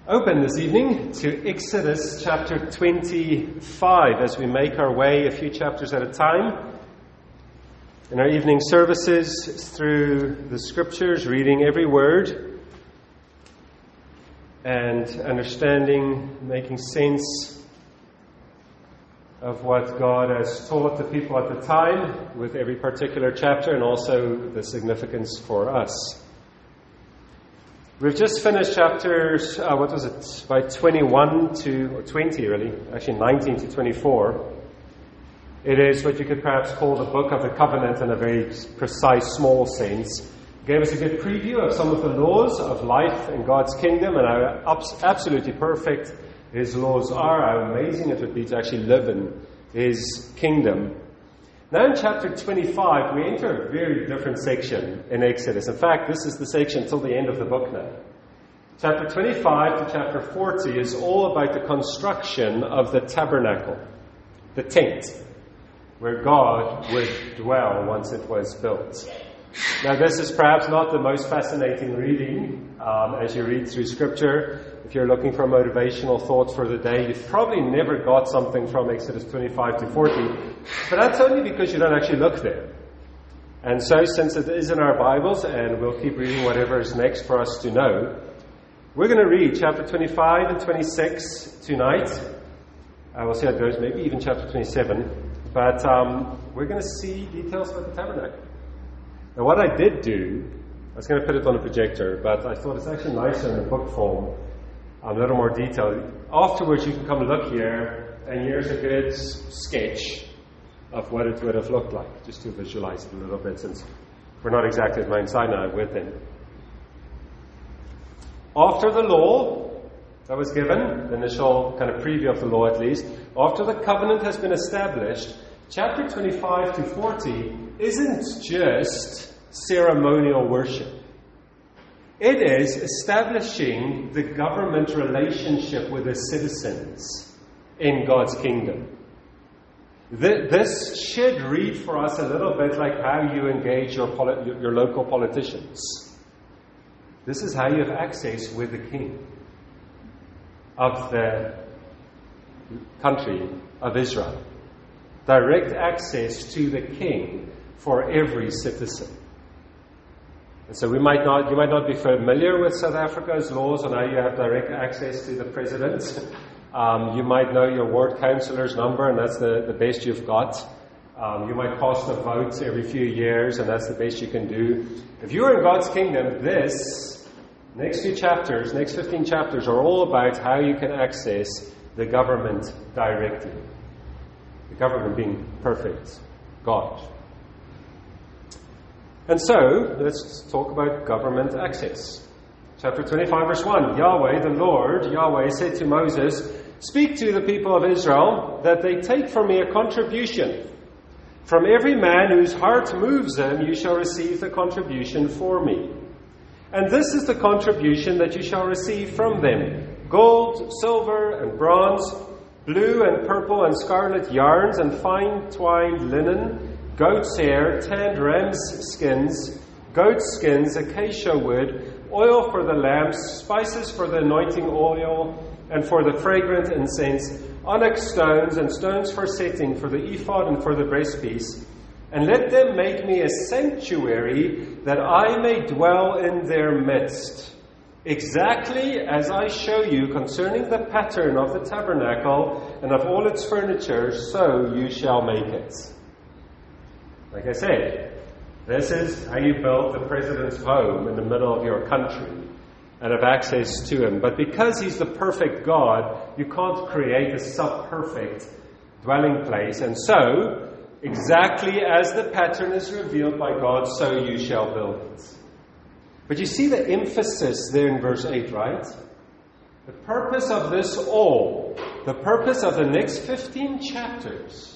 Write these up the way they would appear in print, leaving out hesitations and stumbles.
Open this evening to Exodus chapter 25 as we make our way a few chapters at a time in our evening services through the scriptures, reading every word and understanding, making sense of what God has taught the people at the time with every particular chapter and also the significance for us. We've just finished chapters, by 21 to 20 really, actually 19 to 24. It is what you could perhaps call the book of the covenant in a very precise, small sense. It gave us a good preview of some of the laws of life in God's kingdom and how absolutely perfect His laws are, how amazing it would be to actually live in His kingdom. Now in chapter 25, we enter a very different section in Exodus. In fact, this is the section till the end of the book now. Chapter 25 to chapter 40 is all about the construction of the tabernacle, the tent, where God would dwell once it was built. Now this is perhaps not the most fascinating reading as you read through Scripture. If you're looking for motivational thoughts for the day, you've probably never got something from Exodus 25 to 40. But that's only because you don't actually look there. And so since it is in our Bibles, and we'll keep reading whatever is next for us to know, we're going to read chapter 25 and 26 tonight. We'll see how it goes, maybe even chapter 27. But we're going to see details about the tabernacle. Now what I did do, I was going to put it on a projector, but I thought it's actually nicer in a book form, a little more detailed. Afterwards you can come look here, and here's a good sketch of what it would have looked like, just to visualize it a little bit, since we're not exactly at Mount Sinai with him. After the law that was given, the initial kind of preview of the law at least, after the covenant has been established, chapter 25 to 40 isn't just ceremonial worship. It is establishing the government relationship with the citizens in God's kingdom. This should read for us a little bit like how you engage your local politicians. This is how you have access with the king of the country of Israel. Direct access to the king for every citizen. And so you might not be familiar with South Africa's laws on how you have direct access to the president. You might know your ward councillor's number, and that's the best you've got. You might cast a vote every few years, and that's the best you can do. If you're in God's kingdom, this next 15 chapters are all about how you can access the government directly. The government being perfect, God. And so, let's talk about government access. Chapter 25, verse 1. Yahweh, the Lord, Yahweh said to Moses, "Speak to the people of Israel that they take from me a contribution. From every man whose heart moves them, you shall receive the contribution for me. And this is the contribution that you shall receive from them: gold, silver, and bronze, blue and purple and scarlet yarns, and fine twined linen, goat's hair, tanned ram's skins, goat skins, acacia wood, oil for the lamps, spices for the anointing oil, and for the fragrant incense, onyx stones and stones for setting, for the ephod and for the breastpiece. And let them make me a sanctuary, that I may dwell in their midst. Exactly as I show you concerning the pattern of the tabernacle and of all its furniture, so you shall make it." Like I said, this is how you build the president's home in the middle of your country and have access to him. But because he's the perfect God, you can't create a sub-perfect dwelling place. And so, exactly as the pattern is revealed by God, so you shall build it. But you see the emphasis there in verse 8, right? The purpose of this all, the purpose of the next 15 chapters,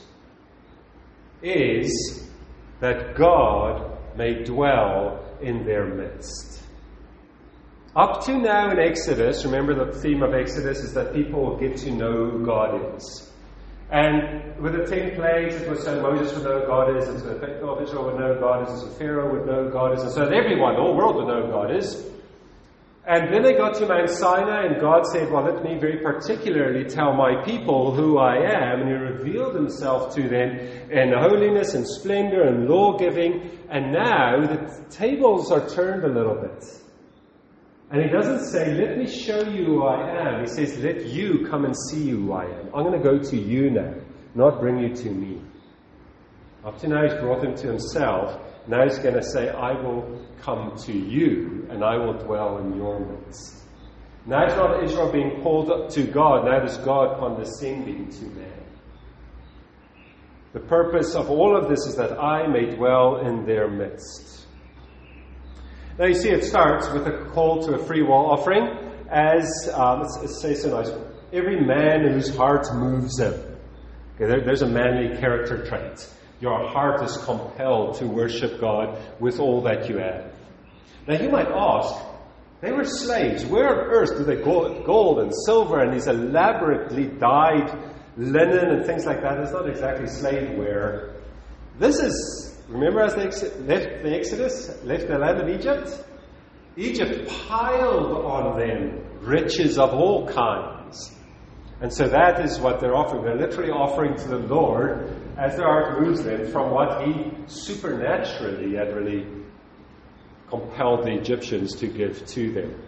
is that God may dwell in their midst. Up to now in Exodus, remember the theme of Exodus is that people will get to know who God is. And with the 10 plagues, it was so Moses would know who God is, and so the people of Israel would know who God is, and so Pharaoh would know who God is, and so that everyone, the whole world would know who God is. And then they got to Mount Sinai, and God said, well, let me very particularly tell my people who I am. And He revealed Himself to them in holiness and splendor and law-giving. And now the tables are turned a little bit. And He doesn't say, let me show you who I am. He says, let you come and see who I am. I'm going to go to you now, not bring you to me. Up to now He's brought them to Himself. Now He's going to say, I will come to you, and I will dwell in your midst. Now it's not Israel being called up to God. Now it is God condescending to man. The purpose of all of this is that I may dwell in their midst. Now you see it starts with a call to a free will offering, as it says so nice, every man whose heart moves him. Okay, there's a manly character trait. Your heart is compelled to worship God with all that you have. Now you might ask, they were slaves. Where on earth do they gold and silver and these elaborately dyed linen and things like that? It's not exactly slave wear. This is, remember as they left the Exodus, left the land of Egypt? Egypt piled on them riches of all kinds. And so that is what they're offering. They're literally offering to the Lord as their heart moves them from what He supernaturally had really compelled the Egyptians to give to them.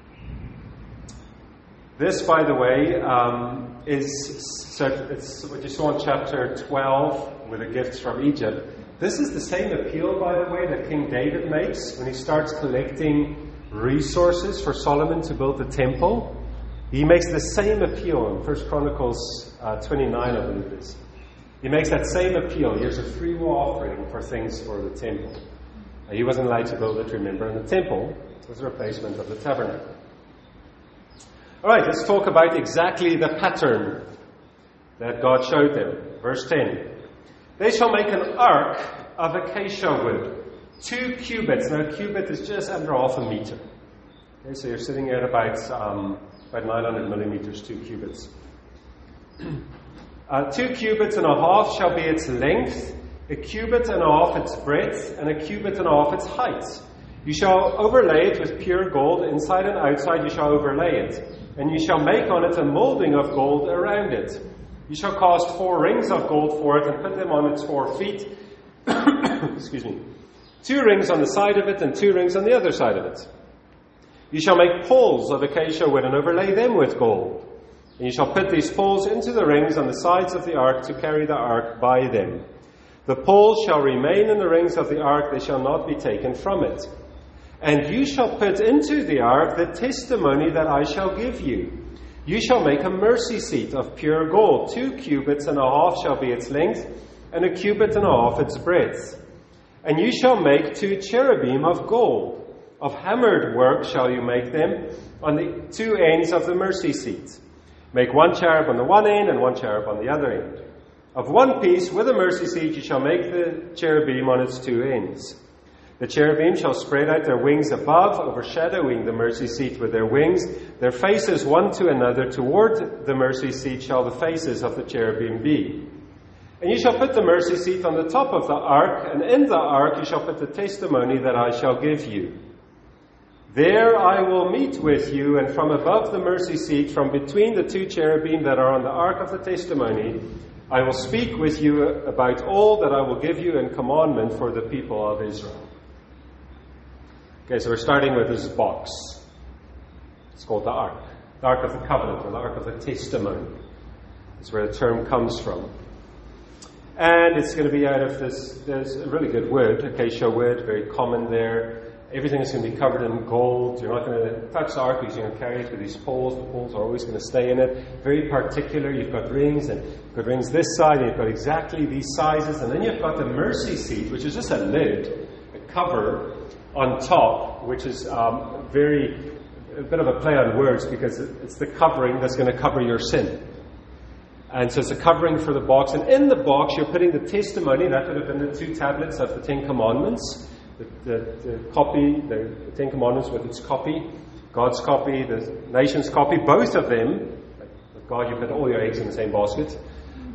This, by the way, it's what you saw in chapter 12 with the gifts from Egypt. This is the same appeal, by the way, that King David makes when he starts collecting resources for Solomon to build the temple. He makes the same appeal in 1 Chronicles 29, I believe it is. He makes that same appeal. Here's a free will offering for things for the temple. He wasn't allowed to build it, remember, and the temple was a replacement of the tabernacle. All right, let's talk about exactly the pattern that God showed them. Verse 10. They shall make an ark of acacia wood, 2 cubits. Now, a cubit is just under half a meter. Okay, so you're sitting at about 900 millimeters, 2 cubits. 2 cubits and a half shall be its length, a cubit and a half its breadth, and a cubit and a half its height. You shall overlay it with pure gold, inside and outside you shall overlay it. And you shall make on it a molding of gold around it. You shall cast 4 rings of gold for it, and put them on its 4 feet. Excuse me. 2 rings on the side of it, and 2 rings on the other side of it. You shall make poles of acacia wood, and overlay them with gold. And you shall put these poles into the rings on the sides of the ark to carry the ark by them. The poles shall remain in the rings of the ark, they shall not be taken from it. And you shall put into the ark the testimony that I shall give you. You shall make a mercy seat of pure gold. 2 cubits and a half shall be its length, and a cubit and a half its breadth. And you shall make 2 cherubim of gold. Of hammered work shall you make them on the 2 ends of the mercy seat. Make 1 cherub on the one end and 1 cherub on the other end. Of one piece with the mercy seat you shall make the cherubim on its 2 ends. The cherubim shall spread out their wings above, overshadowing the mercy seat with their wings. Their faces one to another toward the mercy seat shall the faces of the cherubim be. And you shall put the mercy seat on the top of the ark, and in the ark you shall put the testimony that I shall give you. There I will meet with you, and from above the mercy seat, from between the 2 cherubim that are on the ark of the testimony, I will speak with you about all that I will give you in commandment for the people of Israel. Okay, so we're starting with this box. It's called the Ark. The Ark of the Covenant, or the Ark of the Testimony. That's where the term comes from. And it's going to be out of this, there's a really good wood, acacia wood, very common there. Everything is going to be covered in gold. You're not going to touch the ark because you're going to carry it with these poles. The poles are always going to stay in it. Very particular. You've got rings, and you've got rings this side, and you've got exactly these sizes. And then you've got the mercy seat, which is just a lid, a cover on top, which is a bit of a play on words because it's the covering that's going to cover your sin. And so it's a covering for the box. And in the box, you're putting the testimony. That would have been the 2 tablets of the 10 Commandments. The copy, the 10 Commandments with its copy, God's copy, the nation's copy, both of them. With God, you put all your eggs in the same basket.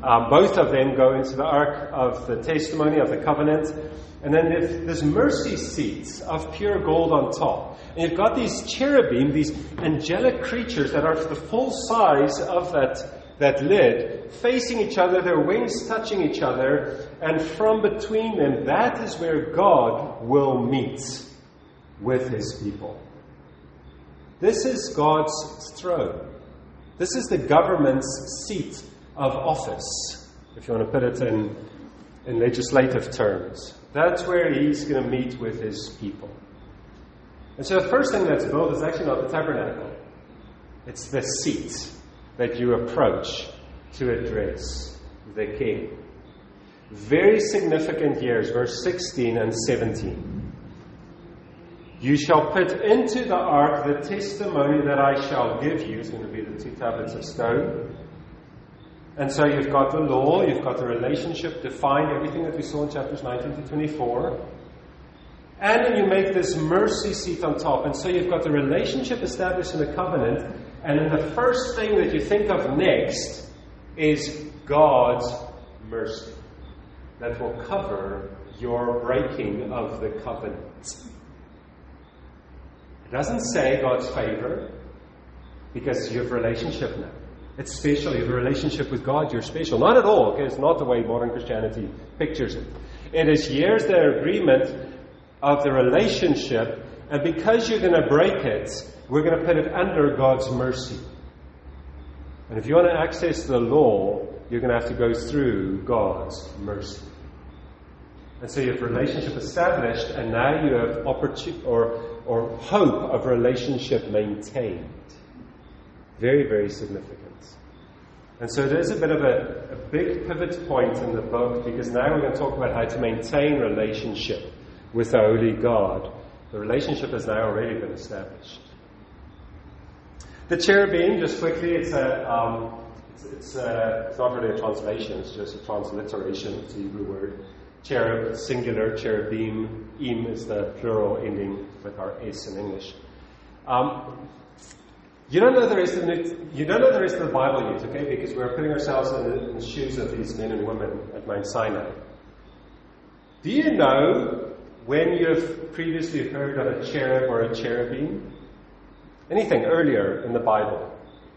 Both of them go into the Ark of the Testimony, of the Covenant. And then there's mercy seats of pure gold on top. And you've got these cherubim, these angelic creatures that are the full size of that lid, facing each other, their wings touching each other. And from between them, that is where God will meet with His people. This is God's throne. This is the government's seat of office, if you want to put it in legislative terms. That's where He's going to meet with His people. And so the first thing that's built is actually not the tabernacle. It's the seat that you approach to address the King. Very significant years, verse 16 and 17. You shall put into the ark the testimony that I shall give you. It's going to be the 2 tablets of stone. And so you've got the law, you've got the relationship defined, everything that we saw in chapters 19 to 24. And then you make this mercy seat on top. And so you've got the relationship established in the covenant. And then the first thing that you think of next is God's mercy that will cover your breaking of the covenant. It doesn't say God's favor, because you have a relationship now. It's special. You have a relationship with God. You're special. Not at all. Okay? It's not the way modern Christianity pictures it. It is here's their agreement of the relationship, and because you're going to break it, we're going to put it under God's mercy. And if you want to access the law, you're going to have to go through God's mercy. And so you have relationship established, and now you have opportunity or hope of relationship maintained. Very, very significant. And so there's a bit of a big pivot point in the book, because now we're going to talk about how to maintain relationship with the Holy God. The relationship has now already been established. The cherubim, just quickly, it's not really a translation, it's just a transliteration. It's a Hebrew word. Cherub, singular, cherubim. Im is the plural ending with our S in English. You don't know the rest of the Bible yet, okay? Because we're putting ourselves in the shoes of these men and women at Mount Sinai. Do you know when you have previously heard of a cherub or a cherubim? Anything earlier in the Bible?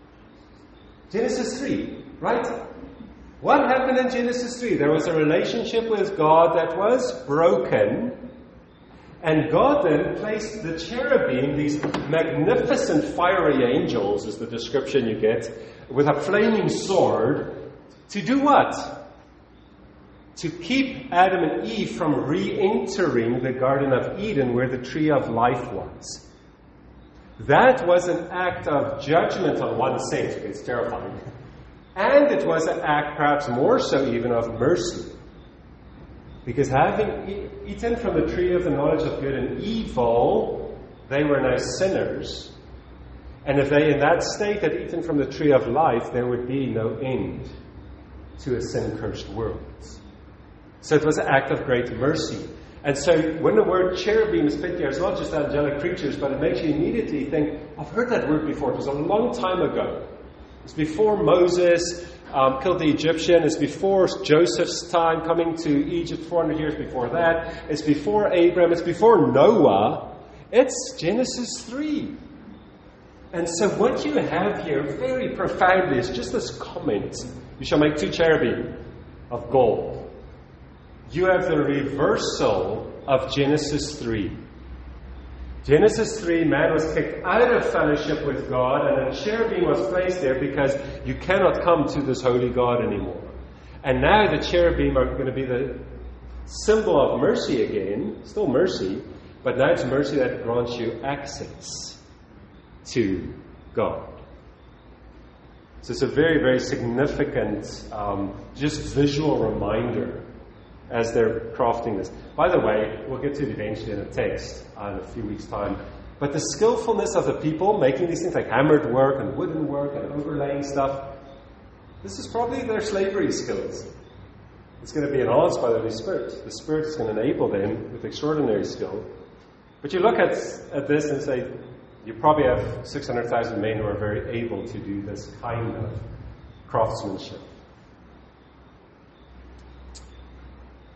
Genesis 3, right? What happened in Genesis 3? There was a relationship with God that was broken. And God then placed the cherubim, these magnificent fiery angels, is the description you get, with a flaming sword, to do what? To keep Adam and Eve from re-entering the Garden of Eden where the tree of life was. That was an act of judgment on one sense. It's terrifying. And it was an act, perhaps more so even, of mercy. Because having eaten from the tree of the knowledge of good and evil, they were now sinners. And if they in that state had eaten from the tree of life, there would be no end to a sin-cursed world. So it was an act of great mercy. And so when the word cherubim is put there, it's not just angelic creatures, but it makes you immediately think, I've heard that word before. It was a long time ago. It's before Moses killed the Egyptian. It's before Joseph's time coming to Egypt, 400 years before that. It's before Abraham. It's before Noah. It's Genesis 3. And so what you have here, very profoundly, is just this comment. You shall make 2 cherubim of gold. You have the reversal of Genesis 3. Genesis 3, man was kicked out of fellowship with God, and a cherubim was placed there because you cannot come to this holy God anymore. And now the cherubim are going to be the symbol of mercy again, still mercy, but now it's mercy that grants you access to God. So it's a very, very significant, just visual reminder as they're crafting this. By the way, we'll get to it eventually in a text in a few weeks' time. But the skillfulness of the people making these things like hammered work and wooden work and overlaying stuff, this is probably their slavery skills. It's going to be enhanced by the Holy Spirit. The Spirit is going to enable them with extraordinary skill. But you look at this and say, you probably have 600,000 men who are very able to do this kind of craftsmanship.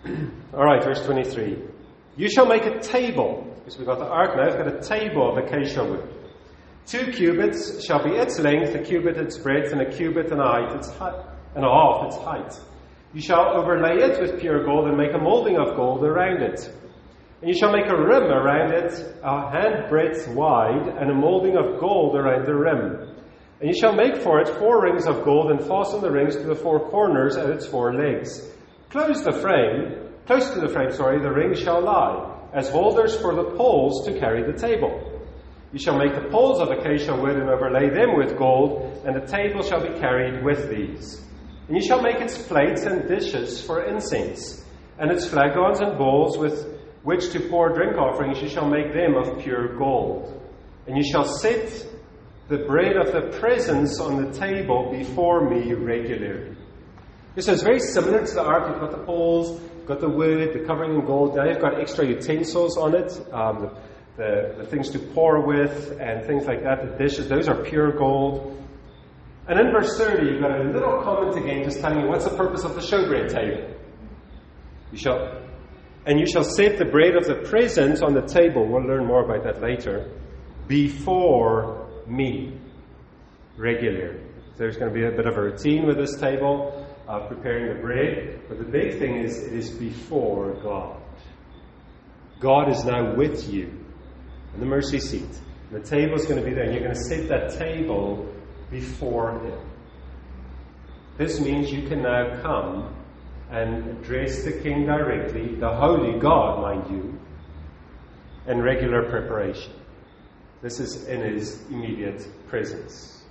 All right, verse 23. You shall make a table, because we've got the ark now, we've got a table of acacia wood. 2 cubits shall be its length, a cubit its breadth, and a cubit and a half its height. You shall overlay it with pure gold and make a molding of gold around it. And you shall make a rim around it, a handbreadth wide, and a molding of gold around the rim. And you shall make for it 4 rings of gold, and fasten the rings to the 4 corners at its 4 legs. Close to the frame, the rings shall lie, as holders for the poles to carry the table. You shall make the poles of acacia wood and overlay them with gold, and the table shall be carried with these. And you shall make its plates and dishes for incense, and its flagons and bowls with which to pour drink offerings, you shall make them of pure gold. And you shall set the bread of the presence on the table before me regularly. This is very similar to the ark. You've got the poles, you've got the wood, the covering in gold. Now you've got extra utensils on it, the things to pour with and things like that, the dishes, those are pure gold. And in verse 30, you've got a little comment again just telling you what's the purpose of the showbread table. You shall set the bread of the presence on the table, we'll learn more about that later, before me, regularly. There's going to be a bit of a routine with this table of preparing the bread, but the big thing is it is before God. God is now with you in the mercy seat. The table is going to be there, and you're going to set that table before Him. This means you can now come and address the King directly, the holy God, mind you, in regular preparation. This is in His immediate presence.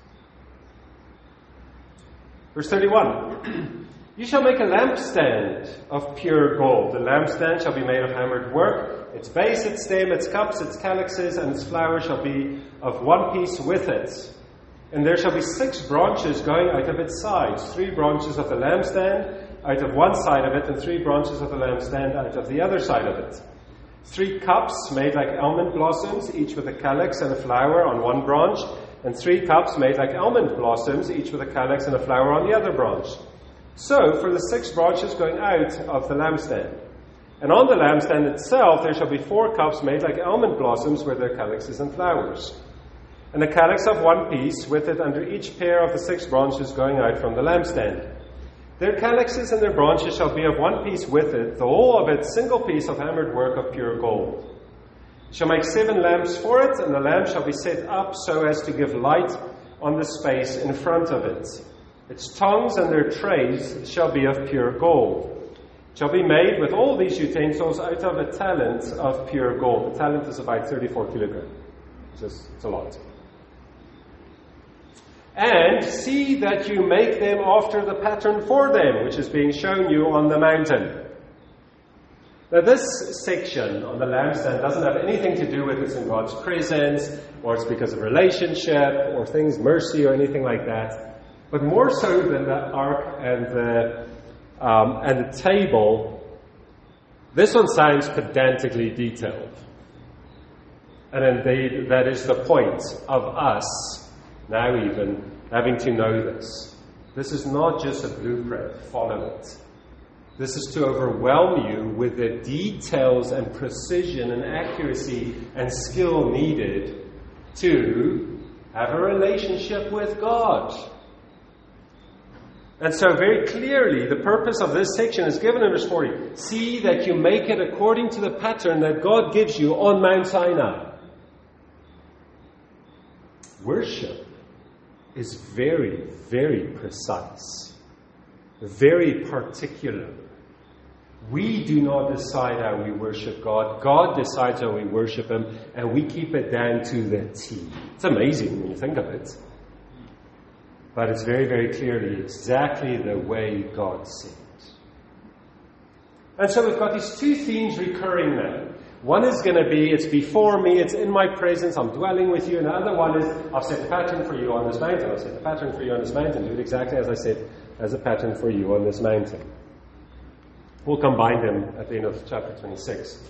Verse 31. You shall make a lampstand of pure gold. The lampstand shall be made of hammered work. Its base, its stem, its cups, its calyxes, and its flowers shall be of one piece with it. And there shall be 6 branches going out of its sides, 3 branches of the lampstand out of one side of it, and 3 branches of the lampstand out of the other side of it. 3 cups made like almond blossoms, each with a calyx and a flower on one branch, and 3 cups made like almond blossoms, each with a calyx and a flower on the other branch. So for the 6 branches going out of the lampstand. And on the lampstand itself there shall be 4 cups made like almond blossoms with their calyxes and flowers. And a calyx of one piece with it under each pair of the 6 branches going out from the lampstand. Their calyxes and their branches shall be of one piece with it, the whole of it single piece of hammered work of pure gold. You shall make 7 lamps for it, and the lamps shall be set up so as to give light on the space in front of it. Its tongues and their trays shall be of pure gold. It shall be made with all these utensils out of a talent of pure gold. A talent is about 34 kilograms. It's a lot. And see that you make them after the pattern for them, which is being shown you on the mountain. Now this section on the lampstand doesn't have anything to do with it's in God's presence, or it's because of relationship, or things, mercy, or anything like that. But more so than the ark and the table, this one sounds pedantically detailed. And indeed, that is the point of us now even having to know this. This is not just a blueprint, follow it. This is to overwhelm you with the details and precision and accuracy and skill needed to have a relationship with God. And so very clearly, the purpose of this section is given in verse 40. See that you make it according to the pattern that God gives you on Mount Sinai. Worship is very, very precise, very particular. We do not decide how we worship God. God decides how we worship Him, and we keep it down to the T. It's amazing when you think of it. But it's very, very clearly exactly the way God said. And so we've got these 2 themes recurring now. One is going to be, it's before me, it's in my presence, I'm dwelling with you. And the other one is, I've set the pattern for you on this mountain. I've set the pattern for you on this mountain. Do it exactly as I said, as a pattern for you on this mountain. We'll combine them at the end of chapter 26.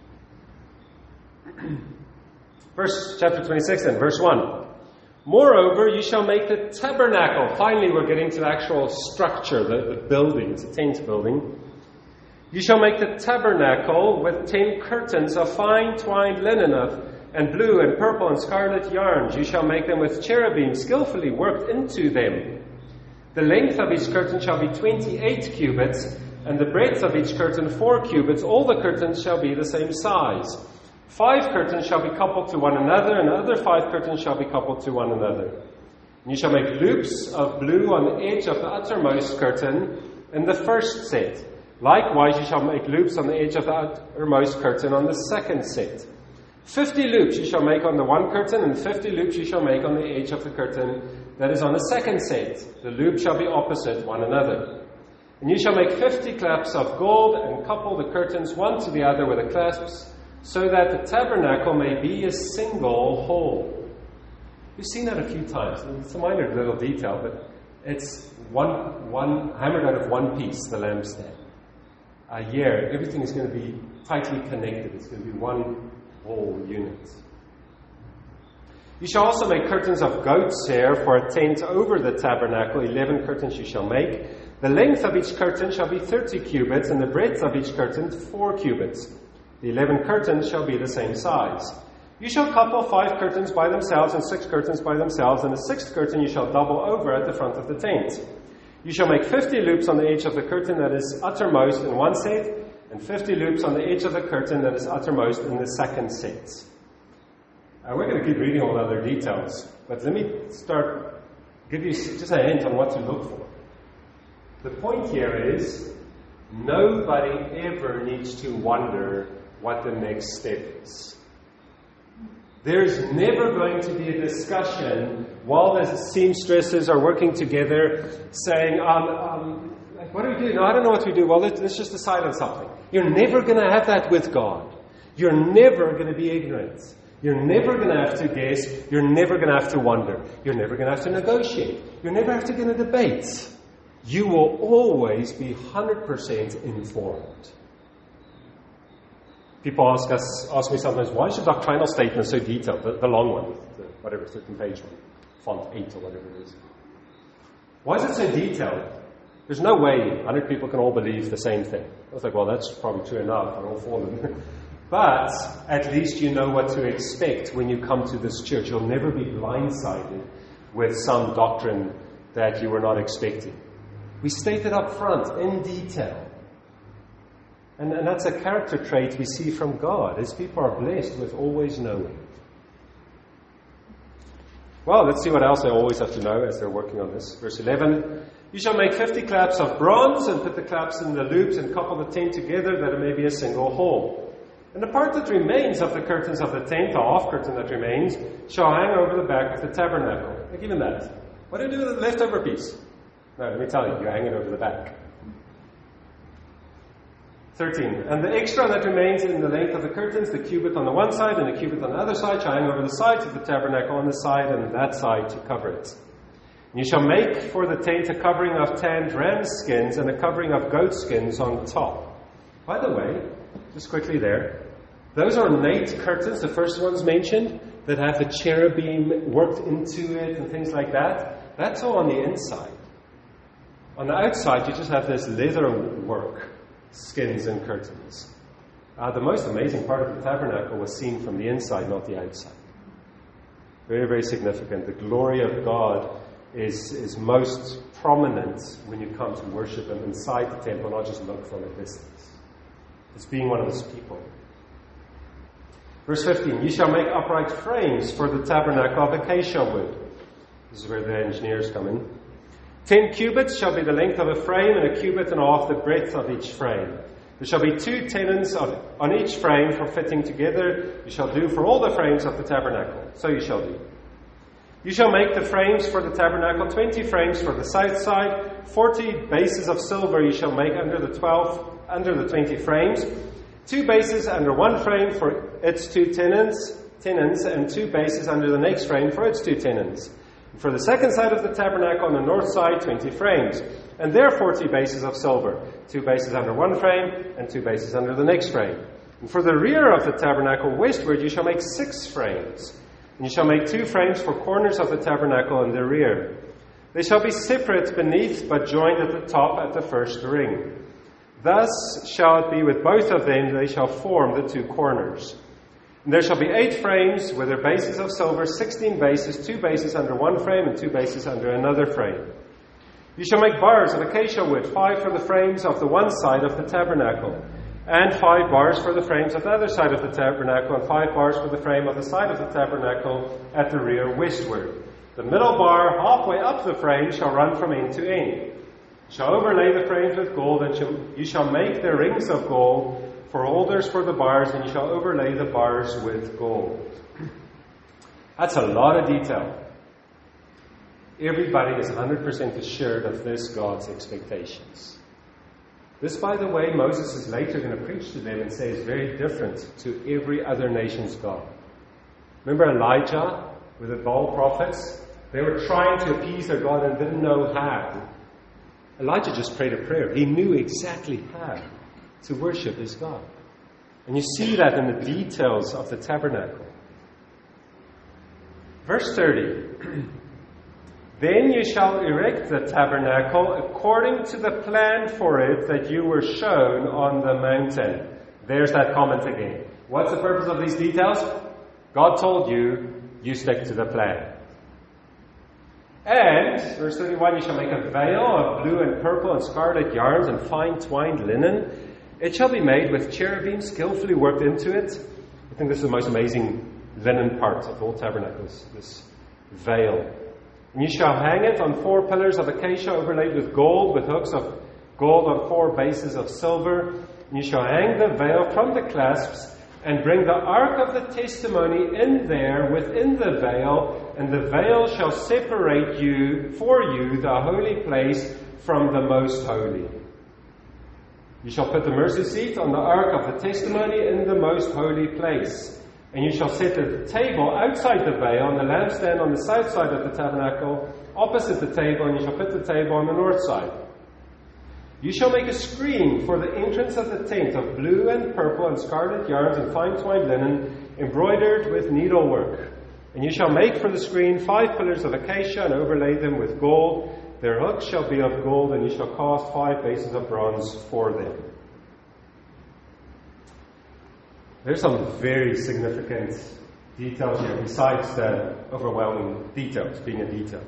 Chapter 26 then, verse 1. Moreover, you shall make the tabernacle. Finally, we're getting to the actual structure, the building. It's a tent building. You shall make the tabernacle with 10 curtains of fine twined linen and blue and purple and scarlet yarns. You shall make them with cherubim skillfully worked into them. The length of each curtain shall be 28 cubits, and the breadth of each curtain 4 cubits. All the curtains shall be the same size. 5 curtains shall be coupled to one another, and the other 5 curtains shall be coupled to one another. And you shall make loops of blue on the edge of the uttermost curtain in the first set. Likewise, you shall make loops on the edge of the uttermost curtain on the second set. 50 loops you shall make on the one curtain, and 50 loops you shall make on the edge of the curtain that is on the second set. The loops shall be opposite one another. And you shall make 50 clasps of gold, and couple the curtains one to the other with the clasps, so that the tabernacle may be a single whole. You've seen that a few times. It's a minor little detail, but it's one hammered out of one piece, the lampstand. Everything is going to be tightly connected. It's going to be one whole unit. You shall also make curtains of goat's hair for a tent over the tabernacle. 11 curtains you shall make. The length of each curtain shall be 30 cubits, and the breadth of each curtain 4 cubits. The 11 curtains shall be the same size. You shall couple 5 curtains by themselves and 6 curtains by themselves, and the 6th curtain you shall double over at the front of the tent. You shall make 50 loops on the edge of the curtain that is uttermost in one set, and 50 loops on the edge of the curtain that is uttermost in the second set. We're going to keep reading all the other details, but let me give you just a hint on what to look for. The point here is, nobody ever needs to wonder what the next step is. There's never going to be a discussion while the seamstresses are working together saying, what do we do? No, I don't know what we do. Well, let's just decide on something. You're never going to have that with God. You're never going to be ignorant. You're never going to have to guess. You're never going to have to wonder. You're never going to have to negotiate. You're never have to get a debate. You will always be 100% informed. People ask me sometimes, why is your doctrinal statement so detailed? The long one, the 13-page one, font 8 or whatever it is. Why is it so detailed? There's no way 100 people can all believe the same thing. I was like, well, that's probably true enough. I don't fall in. But at least you know what to expect when you come to this church. You'll never be blindsided with some doctrine that you were not expecting. We state it up front in detail. And that's a character trait we see from God. His people are blessed with always knowing. Well, let's see what else they always have to know as they're working on this. Verse 11. You shall make 50 claps of bronze and put the claps in the loops and couple the tent together that it may be a single whole. And the part that remains of the curtains of the tent, the half curtain that remains, shall hang over the back of the tabernacle. Now, given that, what do you do with the leftover piece? No, let me tell you, you hang it over the back. 13. And the extra that remains in the length of the curtains, the cubit on the one side and the cubit on the other side, shall hang over the sides of the tabernacle on this side and that side to cover it. And you shall make for the tent a covering of tanned ram skins and a covering of goat skins on top. By the way, just quickly there, those ornate curtains, the first ones mentioned, that have the cherubim worked into it and things like that, that's all on the inside. On the outside, you just have this leather work, skins and curtains. The most amazing part of the tabernacle was seen from the inside, not the outside. Very, very significant. The glory of God is most prominent when you come to worship Him inside the temple, not just look from a distance. It's being one of His people. Verse 15, you shall make upright frames for the tabernacle of acacia wood. This is where the engineers come in. 10 cubits shall be the length of a frame, and a cubit and a half the breadth of each frame. There shall be 2 tenons on each frame for fitting together. You shall do for all the frames of the tabernacle. So you shall do. You shall make the frames for the tabernacle, 20 frames for the south side, 40 bases of silver you shall make under the 20 frames, 2 bases under one frame for its 2 tenons, and 2 bases under the next frame for its 2 tenons. And for the second side of the tabernacle on the north side, 20 frames, and there 40 bases of silver, 2 bases under one frame, and 2 bases under the next frame. And for the rear of the tabernacle westward you shall make 6 frames. And you shall make 2 frames for corners of the tabernacle in the rear. They shall be separate beneath, but joined at the top at the first ring. Thus shall it be with both of them, they shall form the two corners. And there shall be 8 frames with their bases of silver, 16 bases, 2 bases under one frame and 2 bases under another frame. You shall make bars of acacia wood, 5 for the frames of the one side of the tabernacle, and 5 bars for the frames of the other side of the tabernacle, and 5 bars for the frame of the side of the tabernacle at the rear westward. The middle bar, halfway up the frame, shall run from end to end. You shall overlay the frames with gold, and you shall make the rings of gold for holders for the bars, and you shall overlay the bars with gold. That's a lot of detail. Everybody is 100% assured of this God's expectations. This, by the way, Moses is later going to preach to them and say is very different to every other nation's God. Remember Elijah with the Baal prophets? They were trying to appease their God and didn't know how. Elijah just prayed a prayer. He knew exactly how to worship his God. And you see that in the details of the tabernacle. Verse 30. Then you shall erect the tabernacle according to the plan for it that you were shown on the mountain. There's that comment again. What's the purpose of these details? God told you, you stick to the plan. And, verse 31, you shall make a veil of blue and purple and scarlet yarns and fine twined linen. It shall be made with cherubim skillfully worked into it. I think this is the most amazing linen part of the whole tabernacle, this veil. And you shall hang it on 4 pillars of acacia overlaid with gold, with hooks of gold on 4 bases of silver. And you shall hang the veil from the clasps, and bring the ark of the testimony in there within the veil, and the veil shall separate you the holy place from the most holy. You shall put the mercy seat on the ark of the testimony in the most holy place. And you shall set the table outside the veil, and the lampstand on the south side of the tabernacle, opposite the table, and you shall put the table on the north side. You shall make a screen for the entrance of the tent of blue and purple and scarlet yarns and fine twined linen, embroidered with needlework. And you shall make for the screen 5 pillars of acacia, and overlay them with gold. Their hooks shall be of gold, and you shall cast 5 bases of bronze for them. There's some very significant details here, besides the overwhelming details, being a detail.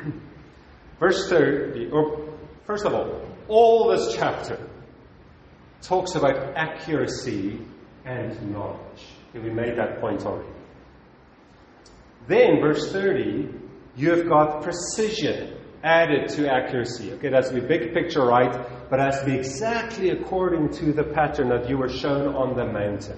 Verse 30, first of all this chapter talks about accuracy and knowledge. Okay, we made that point already. Then, verse 30, you have got precision added to accuracy. Okay, that's the big picture, right? But it has to be exactly according to the pattern that you were shown on the mountain.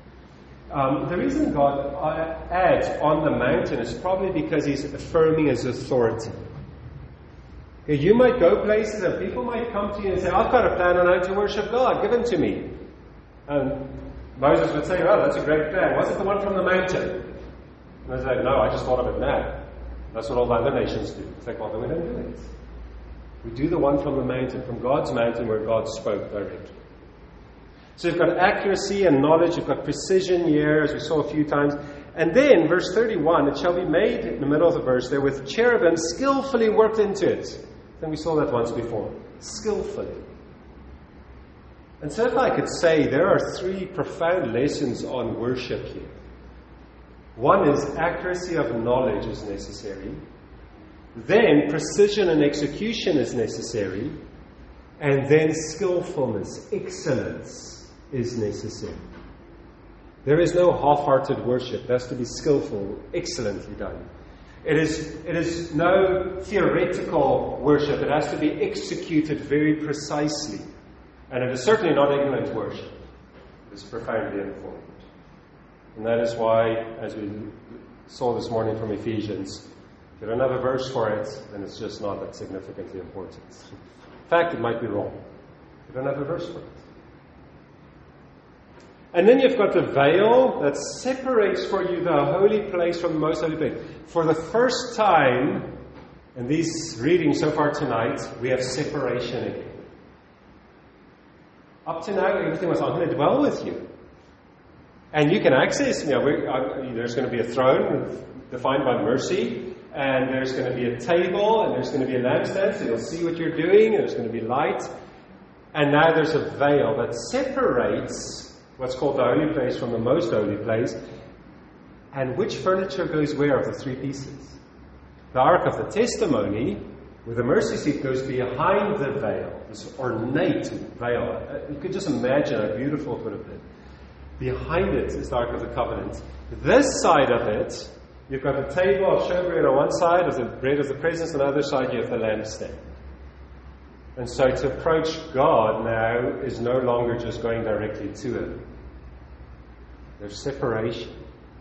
The reason God adds on the mountain is probably because He's affirming His authority. Okay, you might go places and people might come to you and say, I've got a plan on how to worship God, give it to me. And Moses would say, well, that's a great plan. Was it the one from the mountain? And I say, no, I just thought of it now. That's what all the other nations do. It's like, well, then we don't do it. We do the one from the mountain, from God's mountain where God spoke directly. So you've got accuracy and knowledge, you've got precision here, as we saw a few times. And then, verse 31, it shall be made, in the middle of the verse there, with cherubim skillfully worked into it. And we saw that once before. Skillfully. And so if I could say, there are 3 profound lessons on worship here. One is accuracy of knowledge is necessary. Then precision and execution is necessary. And then skillfulness, excellence is necessary. There is no half-hearted worship. It has to be skillful, excellently done. It is no theoretical worship. It has to be executed very precisely. And it is certainly not ignorant worship. It is profoundly informed. And that is why, as we saw this morning from Ephesians, if you don't have a verse for it, then it's just not that significantly important. In fact, it might be wrong. You don't have a verse for it. And then you've got the veil that separates for you the holy place from the most holy place. For the first time in these readings so far tonight, we have separation again. Up to now, everything was, I'm going to dwell with you. And you can access me. There's going to be a throne defined by mercy. And there's going to be a table. And there's going to be a lampstand. So you'll see what you're doing. And there's going to be light. And now there's a veil that separates what's called the holy place from the most holy place. And which furniture goes where of the three pieces? The Ark of the Testimony, with the mercy seat, goes behind the veil, this ornate veil. You could just imagine how beautiful it would have been. Behind it is the Ark of the Covenant. This side of it, you've got the table of showbread on one side, of the bread of the presence, on the other side you have the lampstand. And so to approach God now is no longer just going directly to Him. There's separation.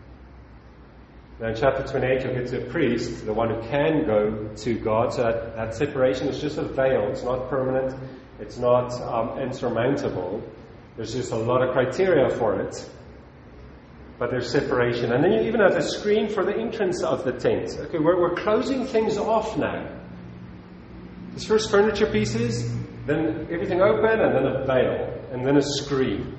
Now in chapter 28 you'll get to a priest, the one who can go to God, so that separation is just a veil. It's not permanent, it's not insurmountable. There's just a lot of criteria for it. But there's separation. And then you even have a screen for the entrance of the tent. Okay, we're closing things off now. This first furniture pieces, then everything open, and then a veil, and then a screen.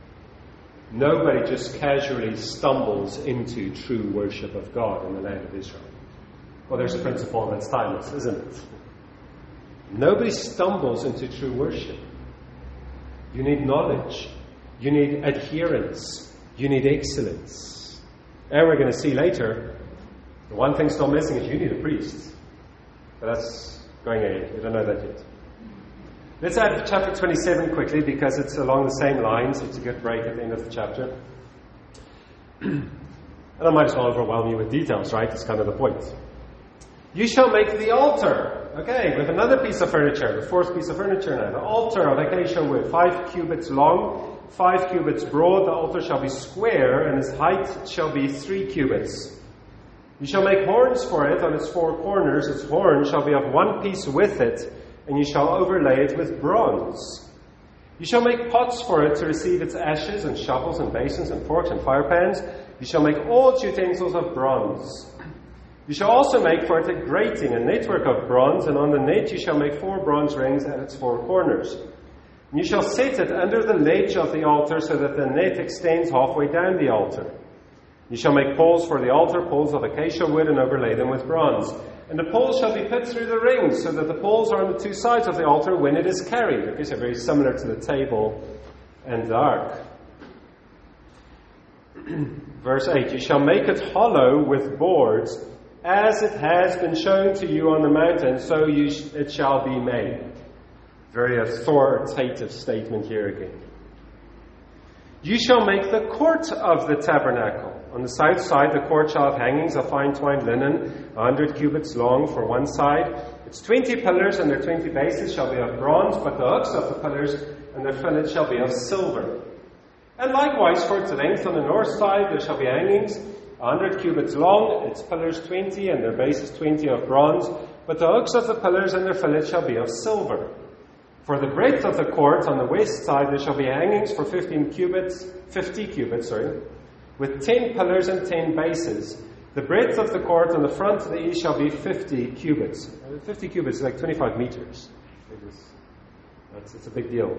Nobody just casually stumbles into true worship of God in the land of Israel. Well, there's a principle that's timeless, isn't it? Nobody stumbles into true worship. You need knowledge. You need adherence. You need excellence. And we're going to see later, the one thing still missing is you need a priest. But that's going ahead. We don't know that yet. Let's add chapter 27 quickly because it's along the same lines. It's a good break at the end of the chapter. And I might as well overwhelm you with details, right? That's kind of the point. You shall make the altar. Okay, with another piece of furniture, the fourth piece of furniture now. The altar of acacia wood, 5 cubits long, 5 cubits broad. The altar shall be square, and its height shall be 3 cubits. You shall make horns for it on its 4 corners. Its horn shall be of one piece with it, and you shall overlay it with bronze. You shall make pots for it to receive its ashes, and shovels, and basins, and forks, and fire pans. You shall make all its utensils of bronze. You shall also make for it a grating, a network of bronze, and on the net you shall make 4 bronze rings at its 4 corners. And you shall set it under the ledge of the altar, so that the net extends halfway down the altar. You shall make poles for the altar, poles of acacia wood, and overlay them with bronze. And the poles shall be put through the rings, so that the poles are on the 2 sides of the altar when it is carried. Okay, so very similar to the table and the ark. Verse 8, you shall make it hollow with boards, as it has been shown to you on the mountain, so it shall be made. Very authoritative statement here again. You shall make the court of the tabernacle. On the south side, the court shall have hangings of fine twined linen, 100 cubits long for one side. Its 20 pillars and their 20 bases shall be of bronze, but the hooks of the pillars and their fillets shall be of silver. And likewise, for its length on the north side, there shall be hangings, 100 cubits long, its pillars 20, and their bases 20 of bronze, but the hooks of the pillars and their fillets shall be of silver. For the breadth of the court on the west side there shall be hangings for 50 cubits, with 10 pillars and 10 bases. The breadth of the court on the front to the east shall be 50 cubits. 50 cubits is like 25 meters. It's a big deal.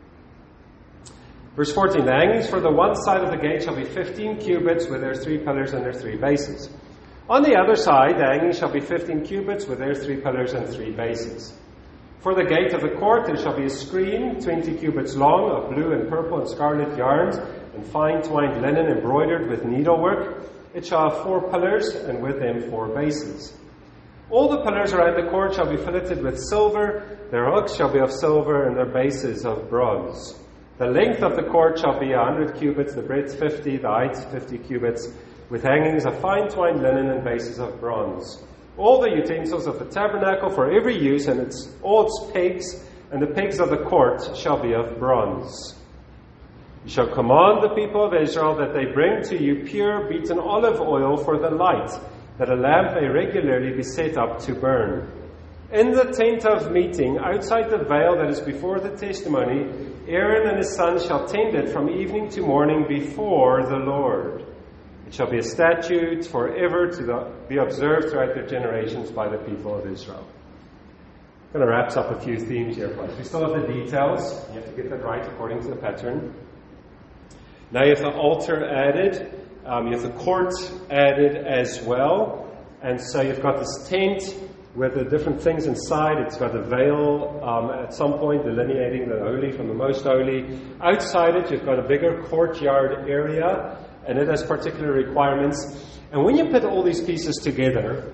Verse 14, the hangings for the one side of the gate shall be 15 cubits with their 3 pillars and their 3 bases. On the other side, the hangings shall be 15 cubits with their 3 pillars and 3 bases. For the gate of the court there shall be a screen, 20 cubits long, of blue and purple and scarlet yarns, and fine twined linen embroidered with needlework. It shall have 4 pillars, and with them 4 bases. All the pillars around the court shall be filleted with silver, their hooks shall be of silver, and their bases of bronze. The length of the court shall be 100 cubits, the breadth 50, the height 50 cubits, with hangings of fine twined linen and bases of bronze. All the utensils of the tabernacle for every use, and all its pegs, and the pegs of the court shall be of bronze. You shall command the people of Israel that they bring to you pure beaten olive oil for the light, that a lamp may regularly be set up to burn. In the tent of meeting, outside the veil that is before the testimony, Aaron and his sons shall tend it from evening to morning before the Lord. It shall be a statute forever to be observed throughout their generations by the people of Israel. I'm going to wrap up a few themes here for us. We still have the details. You have to get that right according to the pattern. Now you have the altar added. You have the court added as well. And so you've got this tent with the different things inside. It's got a veil at some point delineating the holy from the most holy. Outside it, you've got a bigger courtyard area, and it has particular requirements. And when you put all these pieces together,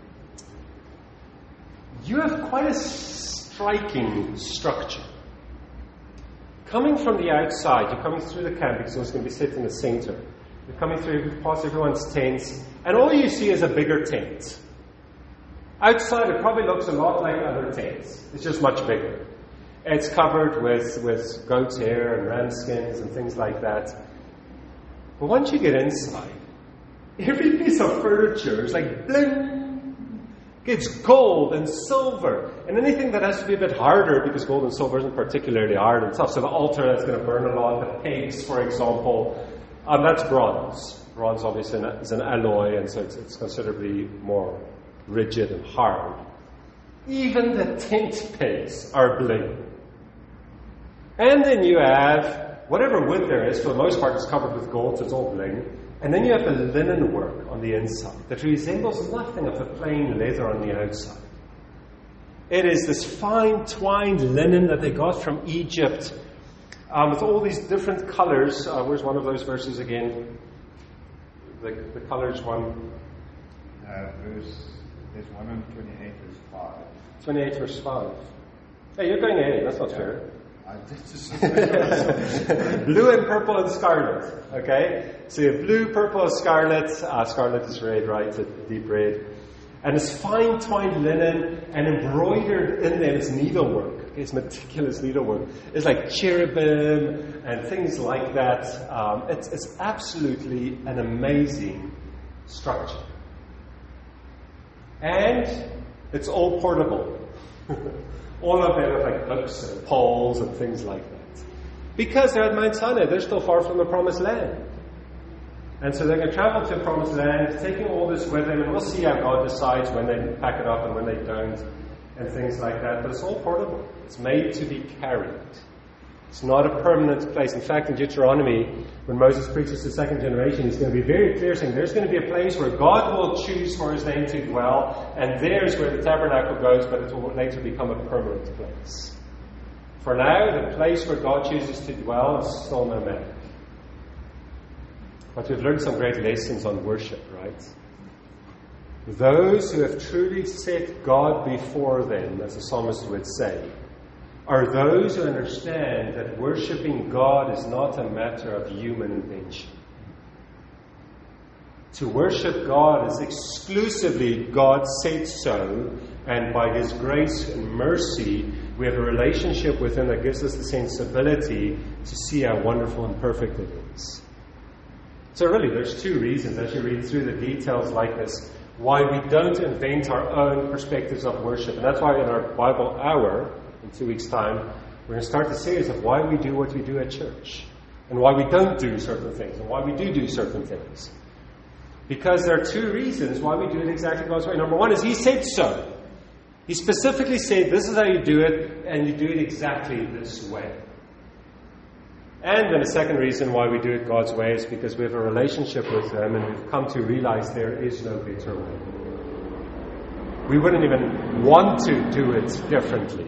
you have quite a striking structure. Coming from the outside, you're coming through the camp because it's going to be set in the center. You're coming through past everyone's tents, and all you see is a bigger tent. Outside, it probably looks a lot like other tents. It's just much bigger. It's covered with goat's hair and ram skins and things like that. But once you get inside, every piece of furniture is like bling. It's gold and silver. And anything that has to be a bit harder, because gold and silver isn't particularly hard and tough. So the altar that's going to burn a lot, the pegs, for example, that's bronze. Bronze obviously is an alloy, and so it's considerably more rigid and hard. Even the tent pegs are bling. And then you have whatever wood there is, for the most part, it's covered with gold, so it's all bling. And then you have the linen work on the inside that resembles nothing of the plain leather on the outside. It is this fine twined linen that they got from Egypt with all these different colors. Where's one of those verses again? The colors one. There's one on 28 verse 5. 28 verse 5. Hey, you're going ahead. That's not fair. I did just Blue and purple and scarlet. Okay? So you have blue, purple, and scarlet. Scarlet is red, right? It's a deep red. And it's fine twined linen, and embroidered in them is needlework. Okay? It's meticulous needlework. It's like cherubim and things like that. It's absolutely an amazing structure. And it's all portable. All of them are like hooks and poles and things like that. Because they're at Mount Sinai, they're still far from the promised land. And so they're going to travel to the promised land, taking all this with them, and we'll see how God decides when they pack it up and when they don't, and things like that. But it's all portable. It's made to be carried. It's not a permanent place. In fact, in Deuteronomy, when Moses preaches to the second generation, he's going to be very clear, saying there's going to be a place where God will choose for his name to dwell, and there's where the tabernacle goes, but it will later become a permanent place. For now, the place where God chooses to dwell is still nomadic. But we've learned some great lessons on worship, right? Those who have truly set God before them, as the psalmist would say, are those who understand that worshipping God is not a matter of human invention. To worship God is exclusively God said so, and by His grace and mercy, we have a relationship with Him that gives us the sensibility to see how wonderful and perfect it is. So really, there's two reasons, as you read through the details like this, why we don't invent our own perspectives of worship. And that's why in our Bible Hour, in 2 weeks' time, we're going to start the series of why we do what we do at church, and why we don't do certain things, and why we do certain things. Because there are two reasons why we do it exactly God's way. Number one is He said so. He specifically said, this is how you do it, and you do it exactly this way. And then the second reason why we do it God's way is because we have a relationship with Him, and we've come to realize there is no better way. We wouldn't even want to do it differently.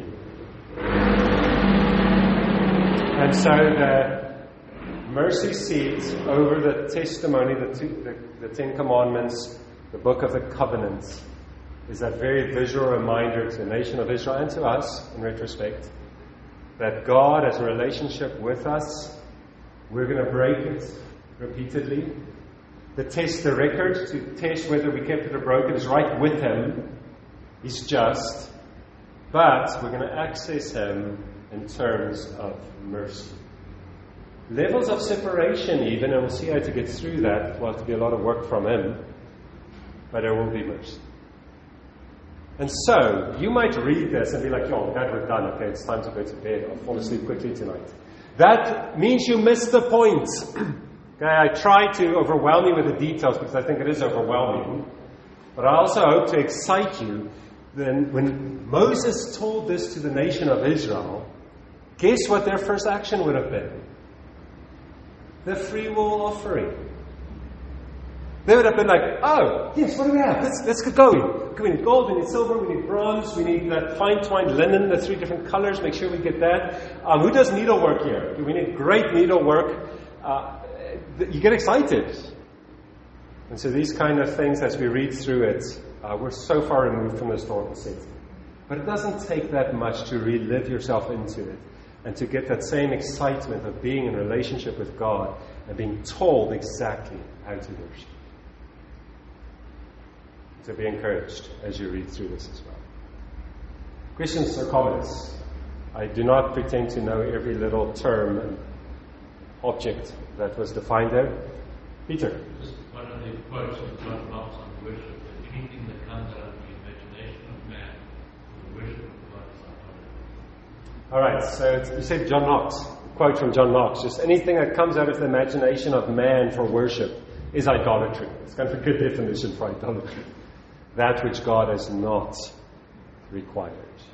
And so the mercy seat over the testimony, the Ten Commandments, the Book of the Covenant, is that very visual reminder to the nation of Israel and to us, in retrospect, that God has a relationship with us. We're going to break it repeatedly. The record to test whether we kept it or broke it is right with Him. He's just. But we're going to access Him in terms of mercy. Levels of separation even, and we'll see how to get through that. Will have to be a lot of work from Him. But there will be mercy. And so, you might read this and be like, oh, glad we're done. Okay, it's time to go to bed. I'll fall asleep quickly tonight. That means you missed the point. Okay, I try to overwhelm you with the details because I think it is overwhelming. But I also hope to excite you. Then, when Moses told this to the nation of Israel, guess what their first action would have been? The free will offering. They would have been like, oh, yes, what do we have? Let's get going. Okay, we need gold, we need silver, we need bronze, we need that fine twined linen, the 3 different colors, make sure we get that. Who does needlework here? We need great needlework. You get excited. And so these kind of things, as we read through it, we're so far removed from the historical setting. But it doesn't take that much to relive yourself into it and to get that same excitement of being in relationship with God and being told exactly how to worship. So be encouraged as you read through this as well. Questions or comments? I do not pretend to know every little term and object that was defined there. Peter? Just one of the quotes from John Knox on worship, that anything that comes out of the imagination of man, the worship of God is idolatry. All right, so you said John Knox, quote from John Knox, just anything that comes out of the imagination of man for worship is idolatry. It's kind of a good definition for idolatry. That which God has not required.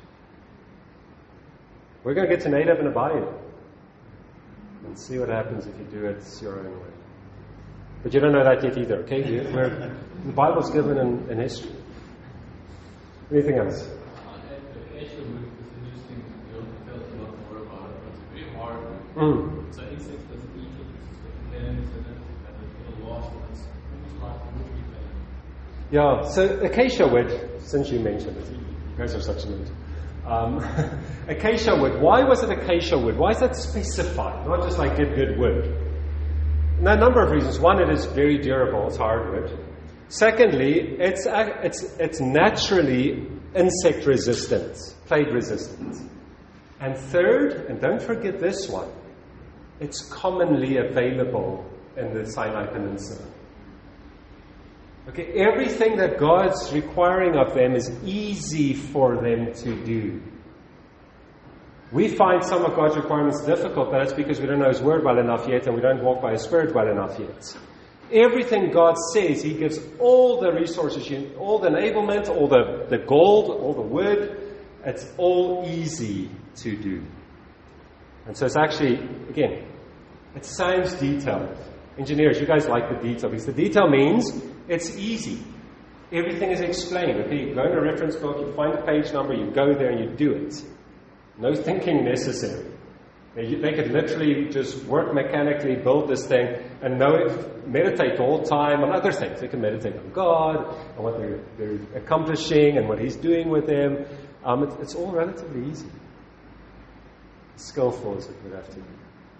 We're going to get to Nadab and Abihu and see what happens if you do it your own way. But you don't know that yet either, okay? The Bible's given in history. Anything else? The Acacia wood is interesting. We don't tell us a lot more about it, but it's very hard. So insects doesn't eat it. It's and it'll lost. It's almost like wood repellent. Yeah, so acacia wood, since you mentioned it, you guys are such nerds. Acacia wood. Why was it acacia wood? Why is that specified? Not just like get good wood. Now, a number of reasons. One, it is very durable. It's hardwood. Secondly, it's naturally insect resistant, plague resistant. And third, and don't forget this one, it's commonly available in the Sinai Peninsula. Okay, everything that God's requiring of them is easy for them to do. We find some of God's requirements difficult, but that's because we don't know His Word well enough yet and we don't walk by His Spirit well enough yet. Everything God says, He gives all the resources, all the enablement, all the gold, all the wood. It's all easy to do. And so it's actually, again, it sounds detailed. Engineers, you guys like the detail, because the detail means it's easy. Everything is explained. Okay, you go in a reference book, you find the page number, you go there and you do it. No thinking necessary. They could literally just work mechanically, build this thing, and meditate all the time on other things. They can meditate on God, on what they're accomplishing, and what He's doing with them. It's all relatively easy. Skillful as it would have to be.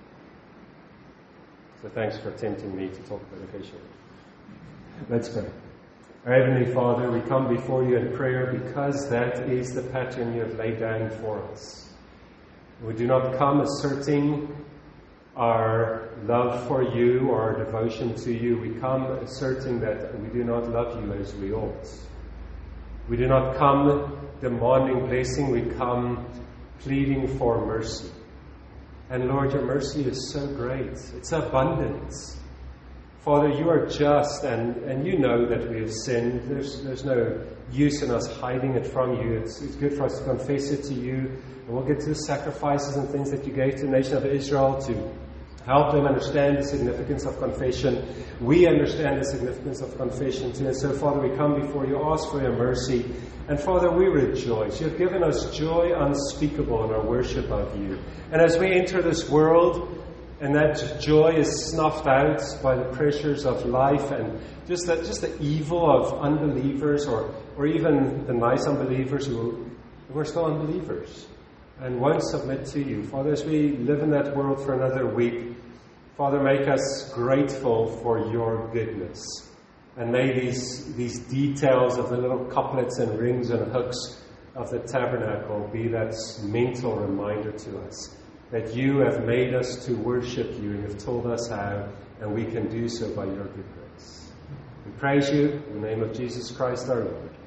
So thanks for tempting me to talk about acacia. Let's pray. Our Heavenly Father, we come before You in prayer because that is the pattern You have laid down for us. We do not come asserting our love for You or our devotion to You. We come asserting that we do not love You as we ought. We do not come demanding blessing. We come pleading for mercy. And Lord, Your mercy is so great. It's abundant. Father, You are just, and You know that we have sinned. There's no use in us hiding it from You. It's good for us to confess it to You. And we'll get to the sacrifices and things that You gave to the nation of Israel to help them understand the significance of confession. We understand the significance of confession too. And so, Father, we come before You, ask for Your mercy. And Father, we rejoice. You have given us joy unspeakable in our worship of You. And as we enter this world, and that joy is snuffed out by the pressures of life and just the evil of unbelievers or even the nice unbelievers who are still unbelievers and won't submit to You. Father, as we live in that world for another week, Father, make us grateful for Your goodness. And may these details of the little couplets and rings and hooks of the tabernacle be that mental reminder to us that You have made us to worship You and You've told us how, and we can do so by Your good grace. We praise You in the name of Jesus Christ our Lord.